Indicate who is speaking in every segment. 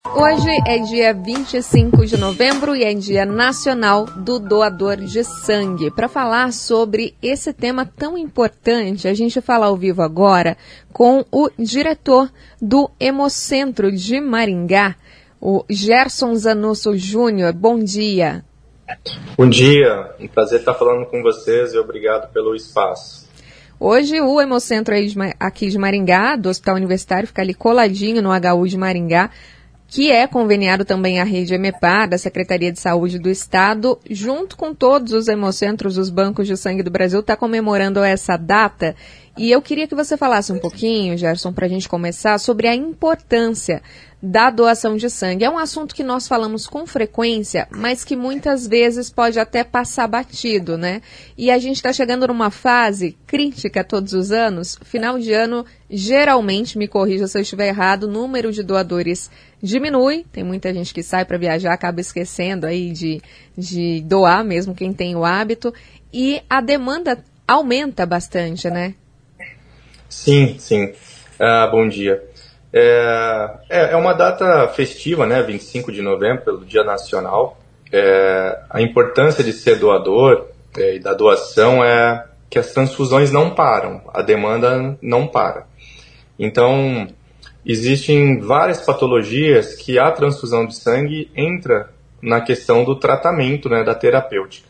Speaker 1: Hoje é dia 25 de novembro e é dia nacional do doador de sangue. Para falar sobre esse tema tão importante, a gente fala ao vivo agora com o diretor do Hemocentro de Maringá, o Gerson Zanusso Júnior. Bom dia.
Speaker 2: Bom dia, um prazer estar falando com vocês e obrigado pelo espaço.
Speaker 1: Hoje o Hemocentro aqui de Maringá, do Hospital Universitário, fica ali coladinho no HU de Maringá, que é conveniado também à rede EMEPAR, da Secretaria de Saúde do Estado, junto com todos os hemocentros, os bancos de sangue do Brasil, está comemorando essa data. E eu queria que você falasse um pouquinho, Gerson, para a gente começar, sobre a importância da doação de sangue. É um assunto que nós falamos com frequência, mas que muitas vezes pode até passar batido, né? E a gente está chegando numa fase crítica todos os anos. Final de ano, geralmente, me corrija se eu estiver errado, o número de doadores diminui. Tem muita gente que sai para viajar, acaba esquecendo aí de doar, mesmo quem tem o hábito. E a demanda aumenta bastante, né?
Speaker 2: Sim. Bom dia. É uma data festiva, né? 25 de novembro, pelo Dia Nacional. A importância de ser doador e da doação é que as transfusões não param, a demanda não para. Então, existem várias patologias que a transfusão de sangue entra na questão do tratamento, né, da terapêutica.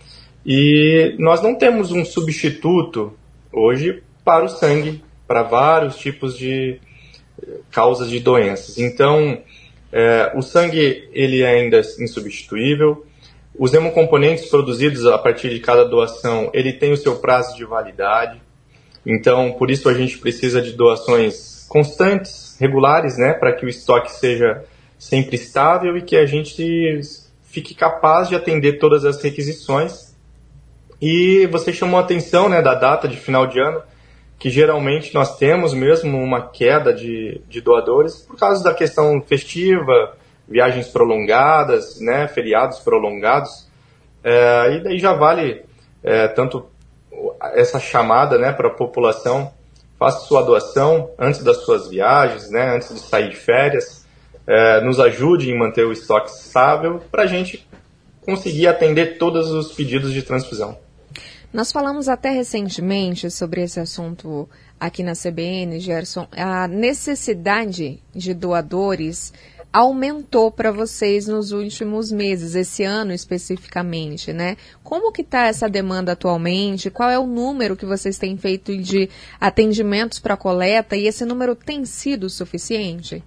Speaker 2: E nós não temos um substituto hoje para o sangue, para vários tipos de causas de doenças. Então, o sangue ele é ainda insubstituível. Os hemocomponentes produzidos a partir de cada doação, ele tem o seu prazo de validade. Então, por isso a gente precisa de doações constantes, regulares, né, para que o estoque seja sempre estável e que a gente fique capaz de atender todas as requisições. E você chamou a atenção, né, da data de final de ano, que geralmente nós temos mesmo uma queda de doadores por causa da questão festiva, viagens prolongadas, né, feriados prolongados, e daí já vale tanto essa chamada, né, para a população, faça sua doação antes das suas viagens, né, antes de sair de férias, nos ajude em manter o estoque estável para a gente conseguir atender todos os pedidos de transfusão.
Speaker 1: Nós falamos até recentemente sobre esse assunto aqui na CBN, Gerson. A necessidade de doadores aumentou para vocês nos últimos meses, esse ano especificamente, né? Como que está essa demanda atualmente? Qual é o número que vocês têm feito de atendimentos para coleta? E esse número tem sido suficiente?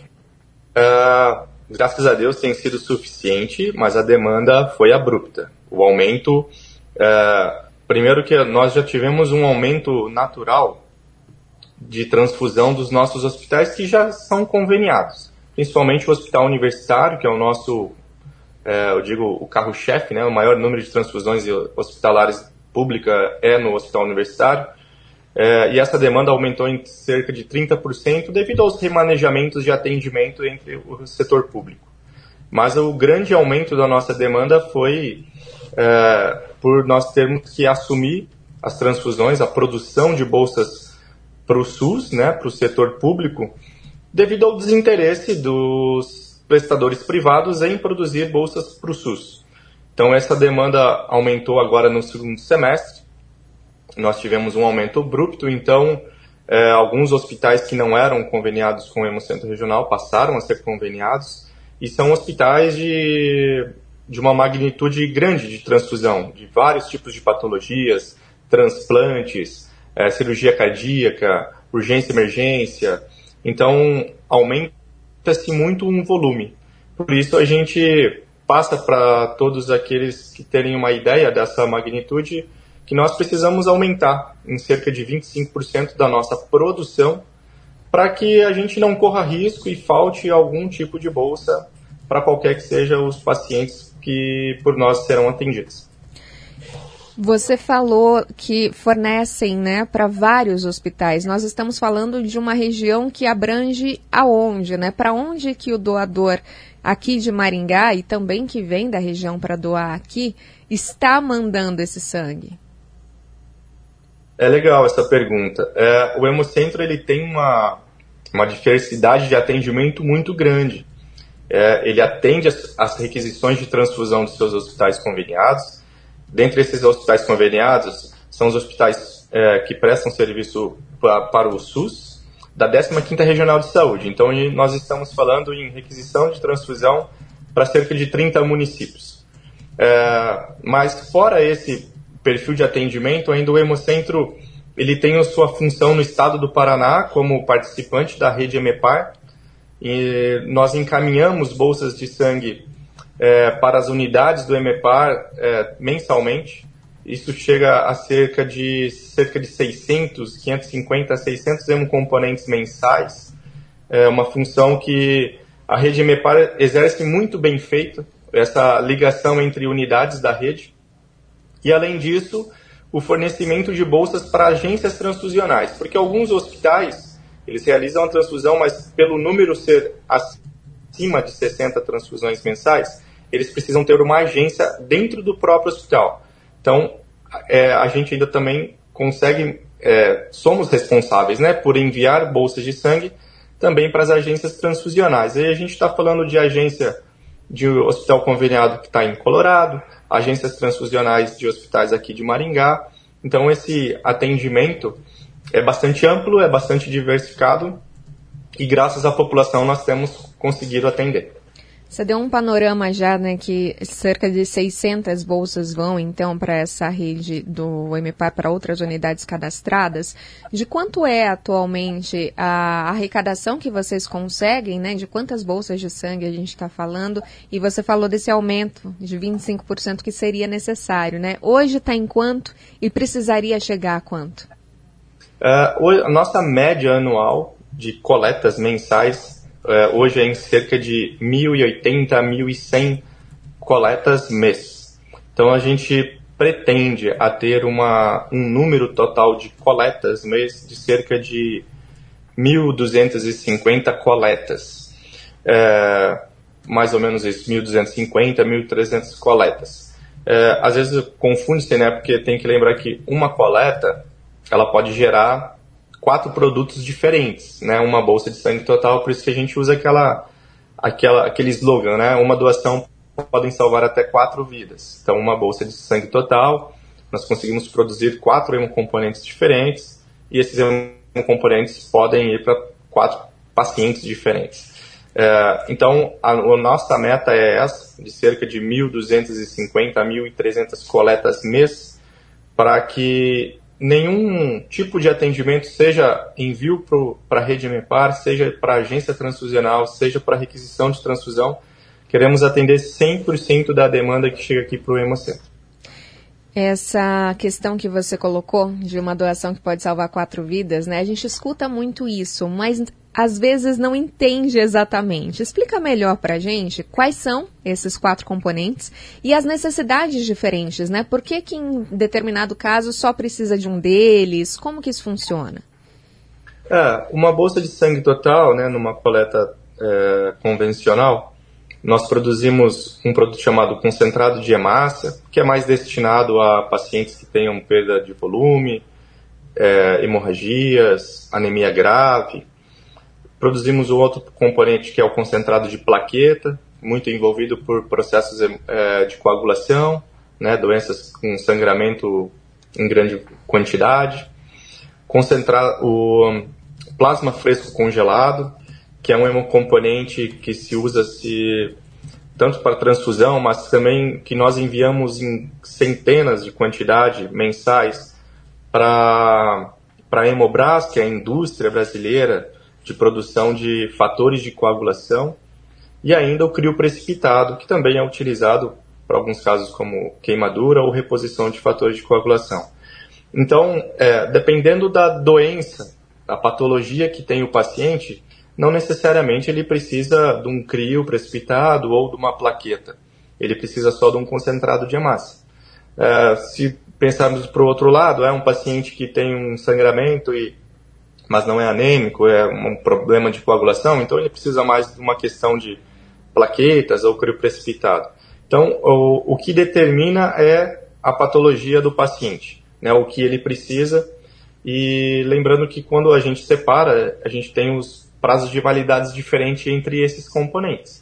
Speaker 2: Graças a Deus tem sido suficiente, mas a demanda foi abrupta. O aumento... Primeiro que nós já tivemos um aumento natural de transfusão dos nossos hospitais que já são conveniados. Principalmente o Hospital Universitário, que é o nosso, o carro-chefe, né? O maior número de transfusões hospitalares públicas é no Hospital Universitário. E essa demanda aumentou em cerca de 30% devido aos remanejamentos de atendimento entre o setor público. Mas o grande aumento da nossa demanda foi... por nós termos que assumir as transfusões, a produção de bolsas para o SUS, né, para o setor público, devido ao desinteresse dos prestadores privados em produzir bolsas para o SUS. Então, essa demanda aumentou agora no segundo semestre. Nós tivemos um aumento abrupto, então, alguns hospitais que não eram conveniados com o Hemocentro Regional passaram a ser conveniados, e são hospitais de uma magnitude grande de transfusão, de vários tipos de patologias, transplantes, cirurgia cardíaca, urgência e emergência. Então, aumenta-se muito um volume. Por isso, a gente passa para todos aqueles que terem uma ideia dessa magnitude que nós precisamos aumentar em cerca de 25% da nossa produção para que a gente não corra risco e falte algum tipo de bolsa para qualquer que seja os pacientes que por nós serão atendidos.
Speaker 1: Você falou que fornecem, né, para vários hospitais. Nós estamos falando de uma região que abrange aonde, né? Para onde que o doador aqui de Maringá e também que vem da região para doar aqui está mandando esse sangue?
Speaker 2: É legal essa pergunta. O Hemocentro ele tem uma diversidade de atendimento muito grande. ele atende às requisições de transfusão dos seus hospitais conveniados. Dentre esses hospitais conveniados, são os hospitais que prestam serviço para o SUS, da 15ª Regional de Saúde. Então, nós estamos falando em requisição de transfusão para cerca de 30 municípios. Mas, fora esse perfil de atendimento, ainda o Hemocentro ele tem a sua função no estado do Paraná como participante da rede EMEPAR, e nós encaminhamos bolsas de sangue para as unidades do EMEPAR mensalmente. Isso chega a cerca de 600, 550 a 600 hemocomponentes mensais. É uma função que a rede EMEPAR exerce muito bem feito, essa ligação entre unidades da rede. E, além disso, o fornecimento de bolsas para agências transfusionais, porque alguns hospitais eles realizam a transfusão, mas pelo número ser acima de 60 transfusões mensais, eles precisam ter uma agência dentro do próprio hospital. Então, a gente ainda também consegue, somos responsáveis, né, por enviar bolsas de sangue também para as agências transfusionais. Aí a gente está falando de agência de hospital conveniado que está em Colorado, agências transfusionais de hospitais aqui de Maringá. Então, esse atendimento é bastante amplo, é bastante diversificado e, graças à população, nós temos conseguido atender.
Speaker 1: Você deu um panorama já, né, que cerca de 600 bolsas vão, então, para essa rede do EMEPAR, para outras unidades cadastradas. De quanto é atualmente a arrecadação que vocês conseguem, né, de quantas bolsas de sangue a gente está falando? E você falou desse aumento de 25% que seria necessário, né? Hoje está em quanto e precisaria chegar a quanto?
Speaker 2: A nossa média anual de coletas mensais hoje é em cerca de 1.080 a 1.100 coletas mês. Então a gente pretende a ter um número total de coletas mês de cerca de 1.250 coletas. Mais ou menos isso, 1.250, 1.300 coletas. Às vezes confunde-se, né, porque tem que lembrar que uma coleta ela pode gerar 4 produtos diferentes, né? Uma bolsa de sangue total, por isso que a gente usa aquele slogan, né? Uma doação podem salvar até 4 vidas. Então, uma bolsa de sangue total, nós conseguimos produzir 4 hemocomponentes diferentes, e esses hemocomponentes podem ir para 4 pacientes diferentes. Então, a nossa meta é essa, de cerca de 1.250 a 1.300 coletas mês, para que nenhum tipo de atendimento, seja envio para a rede EMEPAR, seja para a agência transfusional, seja para requisição de transfusão, queremos atender 100% da demanda que chega aqui para o Hemocentro.
Speaker 1: Essa questão que você colocou de uma doação que pode salvar 4 vidas, né? A gente escuta muito isso, mas às vezes não entende exatamente. Explica melhor para a gente quais são esses 4 componentes e as necessidades diferentes, né? Por que em determinado caso só precisa de um deles? Como que isso funciona?
Speaker 2: Uma bolsa de sangue total, né, numa coleta convencional, nós produzimos um produto chamado concentrado de hemácia, que é mais destinado a pacientes que tenham perda de volume, hemorragias, anemia grave. Produzimos um outro componente que é o concentrado de plaqueta, muito envolvido por processos de coagulação, né, doenças com sangramento em grande quantidade. O plasma fresco congelado, que é um hemocomponente que se usa tanto para transfusão, mas também que nós enviamos em centenas de quantidade mensais para a Hemobras, que é a indústria brasileira de produção de fatores de coagulação, e ainda o crio precipitado, que também é utilizado para alguns casos como queimadura ou reposição de fatores de coagulação. Então, dependendo da doença, da patologia que tem o paciente, não necessariamente ele precisa de um crio precipitado ou de uma plaqueta. Ele precisa só de um concentrado de hemácia. Se pensarmos para o outro lado, é um paciente que tem um sangramento, mas não é anêmico, é um problema de coagulação, então ele precisa mais de uma questão de plaquetas ou crio precipitado. Então, o que determina é a patologia do paciente, né, o que ele precisa. E lembrando que quando a gente separa, a gente tem os prazos de validades diferentes entre esses componentes.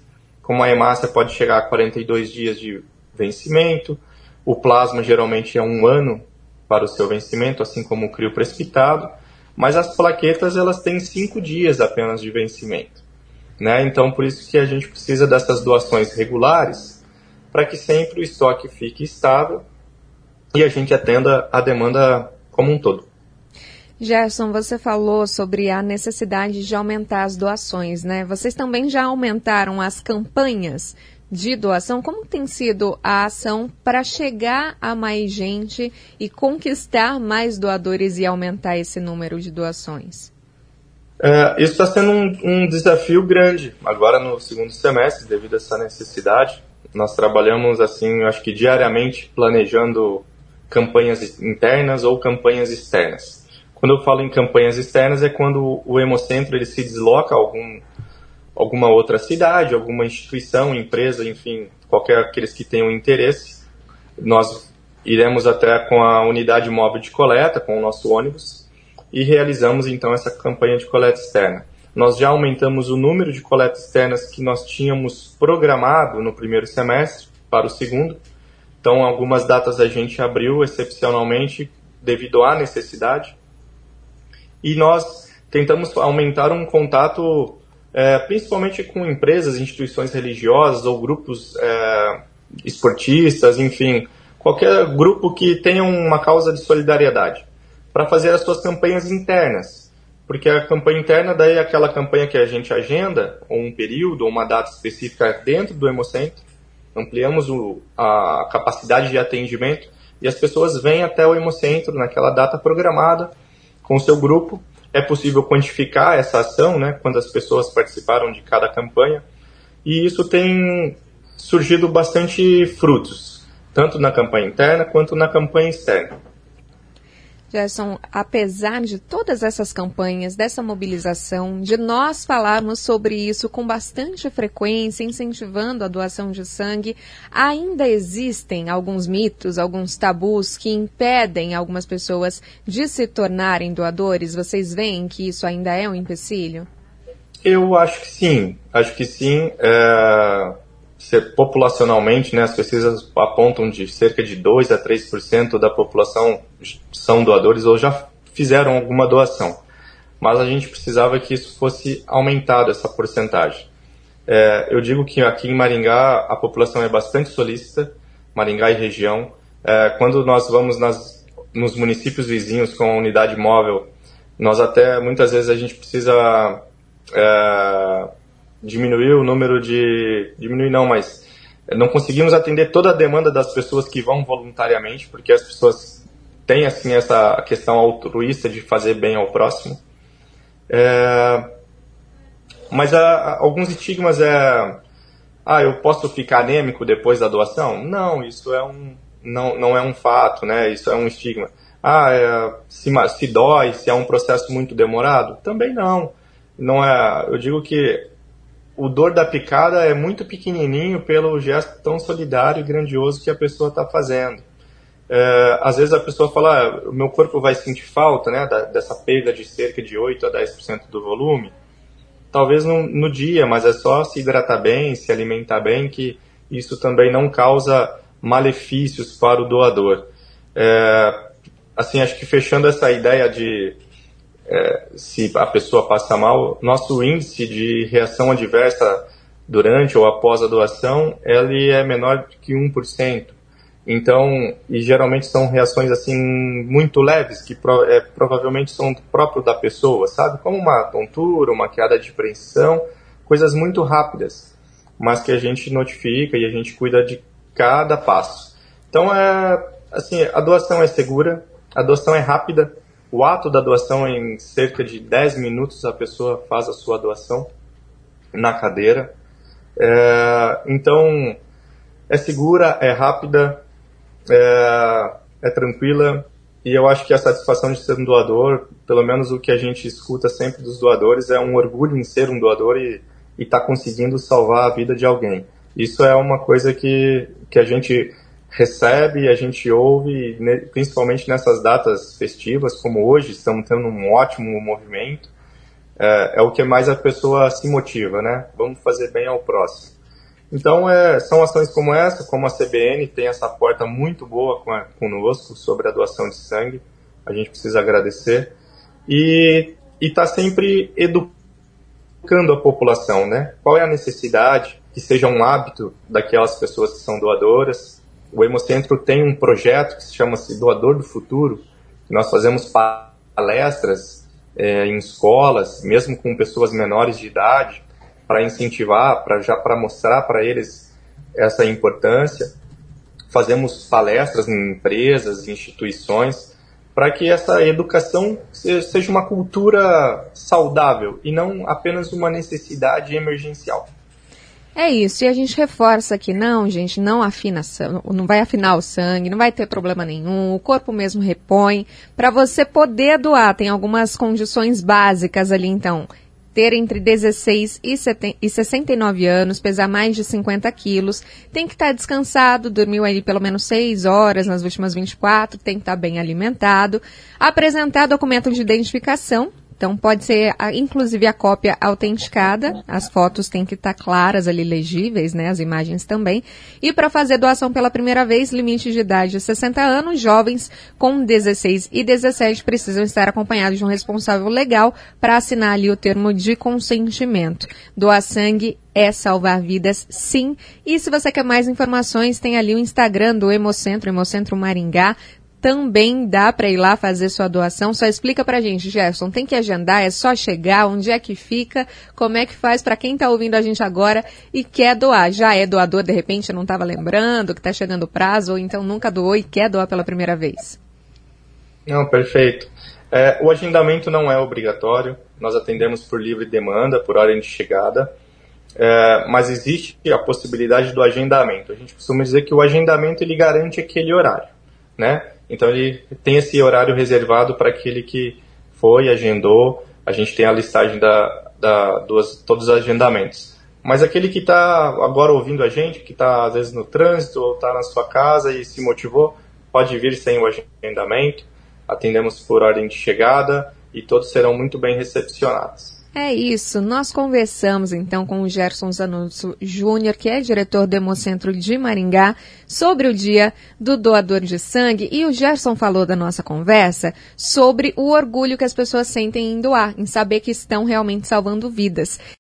Speaker 2: como a hemácia pode chegar a 42 dias de vencimento, o plasma geralmente é 1 ano para o seu vencimento, assim como o crio precipitado, mas as plaquetas elas têm 5 dias apenas de vencimento, né? Então, por isso que a gente precisa dessas doações regulares, para que sempre o estoque fique estável e a gente atenda a demanda como um todo.
Speaker 1: Gerson, você falou sobre a necessidade de aumentar as doações, né? Vocês também já aumentaram as campanhas de doação? Como tem sido a ação para chegar a mais gente e conquistar mais doadores e aumentar esse número de doações?
Speaker 2: Isso está sendo um desafio grande agora no segundo semestre, devido a essa necessidade. Nós trabalhamos, assim, acho que diariamente, planejando campanhas internas ou campanhas externas. Quando eu falo em campanhas externas, é quando o Hemocentro ele se desloca a alguma outra cidade, alguma instituição, empresa, enfim, qualquer aqueles que tenham interesse. Nós iremos até com a unidade móvel de coleta, com o nosso ônibus, e realizamos então essa campanha de coleta externa. Nós já aumentamos o número de coletas externas que nós tínhamos programado no primeiro semestre para o segundo. Então, algumas datas a gente abriu excepcionalmente devido à necessidade. E nós tentamos aumentar um contato principalmente com empresas, instituições religiosas ou grupos esportistas, enfim, qualquer grupo que tenha uma causa de solidariedade, para fazer as suas campanhas internas. Porque a campanha interna daí é aquela campanha que a gente agenda, ou um período, ou uma data específica dentro do Hemocentro, ampliamos a capacidade de atendimento e as pessoas vêm até o Hemocentro naquela data programada, com o seu grupo. É possível quantificar essa ação, né, quando as pessoas participaram de cada campanha, e isso tem surgido bastante frutos, tanto na campanha interna quanto na campanha externa.
Speaker 1: Gerson, apesar de todas essas campanhas, dessa mobilização, de nós falarmos sobre isso com bastante frequência, incentivando a doação de sangue, ainda existem alguns mitos, alguns tabus que impedem algumas pessoas de se tornarem doadores? Vocês veem que isso ainda é um empecilho?
Speaker 2: Eu acho que sim. Populacionalmente, né, as pesquisas apontam de cerca de 2 a 3% da população são doadores ou já fizeram alguma doação. Mas a gente precisava que isso fosse aumentado, essa porcentagem. Eu digo que aqui em Maringá a população é bastante solícita, Maringá e região. Quando nós vamos nos municípios vizinhos com a unidade móvel, nós até muitas vezes a gente precisa diminuir o número de... mas não conseguimos atender toda a demanda das pessoas que vão voluntariamente, porque as pessoas têm assim, essa questão altruísta de fazer bem ao próximo. Mas alguns estigmas eu posso ficar anêmico depois da doação? Não, isso não é um fato, né? Isso é um estigma. Se dói, se é um processo muito demorado? Também não. Não é, eu digo que o dor da picada é muito pequenininho pelo gesto tão solidário e grandioso que a pessoa está fazendo. Às vezes a pessoa fala, o meu corpo vai sentir falta, né, dessa perda de cerca de 8 a 10% do volume. Talvez no dia, mas é só se hidratar bem, se alimentar bem, que isso também não causa malefícios para o doador. Acho que fechando essa ideia de se a pessoa passa mal, nosso índice de reação adversa durante ou após a doação, ele é menor que 1%. Então, e geralmente são reações assim muito leves, que provavelmente são próprio da pessoa, sabe? Como uma tontura, uma queda de pressão, coisas muito rápidas, mas que a gente notifica e a gente cuida de cada passo. Então, a doação é segura, a doação é rápida. O ato da doação, em cerca de 10 minutos, a pessoa faz a sua doação na cadeira. Então, é segura, é rápida, é tranquila, e eu acho que a satisfação de ser um doador, pelo menos o que a gente escuta sempre dos doadores, é um orgulho em ser um doador e estar conseguindo salvar a vida de alguém. Isso é uma coisa que a gente recebe, a gente ouve, principalmente nessas datas festivas, como hoje, estamos tendo um ótimo movimento, é o que mais a pessoa se motiva, né? Vamos fazer bem ao próximo. Então, são ações como essa, como a CBN tem essa porta muito boa conosco sobre a doação de sangue, a gente precisa agradecer, e está sempre educando a população, né? Qual é a necessidade, que seja um hábito daquelas pessoas que são doadoras. O Hemocentro tem um projeto que se chama-se Doador do Futuro, que nós fazemos palestras em escolas, mesmo com pessoas menores de idade, para incentivar, para mostrar para eles essa importância. Fazemos palestras em empresas, instituições, para que essa educação seja uma cultura saudável e não apenas uma necessidade emergencial.
Speaker 1: É isso, e a gente reforça que não, gente, não vai afinar o sangue, não vai ter problema nenhum, o corpo mesmo repõe. Para você poder doar, tem algumas condições básicas ali, então. Ter entre 16 e 69 anos, pesar mais de 50 quilos, tem que estar descansado, dormiu aí pelo menos 6 horas nas últimas 24, tem que estar bem alimentado, apresentar documento de identificação. Então, pode ser, inclusive, a cópia autenticada. As fotos têm que estar claras ali, legíveis, né? As imagens também. E para fazer doação pela primeira vez, limite de idade de 60 anos. Jovens com 16 e 17 precisam estar acompanhados de um responsável legal para assinar ali o termo de consentimento. Doar sangue é salvar vidas, sim. E se você quer mais informações, tem ali o Instagram do Hemocentro, Hemocentro Maringá. Também dá para ir lá fazer sua doação. Só explica pra gente, Gerson, tem que agendar, é só chegar, onde é que fica, como é que faz para quem está ouvindo a gente agora e quer doar. Já é doador, de repente não estava lembrando que está chegando o prazo, ou então nunca doou e quer doar pela primeira vez.
Speaker 2: Não, perfeito. O agendamento não é obrigatório, nós atendemos por livre demanda, por ordem de chegada, mas existe a possibilidade do agendamento. A gente costuma dizer que o agendamento ele garante aquele horário, né? Então ele tem esse horário reservado para aquele que foi, agendou. A gente tem a listagem todos os agendamentos. Mas aquele que está agora ouvindo a gente, que está às vezes no trânsito ou está na sua casa e se motivou, pode vir sem o agendamento. Atendemos por ordem de chegada e todos serão muito bem recepcionados.
Speaker 1: É isso, nós conversamos então com o Gerson Zanuzzo Júnior, que é diretor do Hemocentro de Maringá, sobre o dia do doador de sangue, e o Gerson falou da nossa conversa sobre o orgulho que as pessoas sentem em doar, em saber que estão realmente salvando vidas.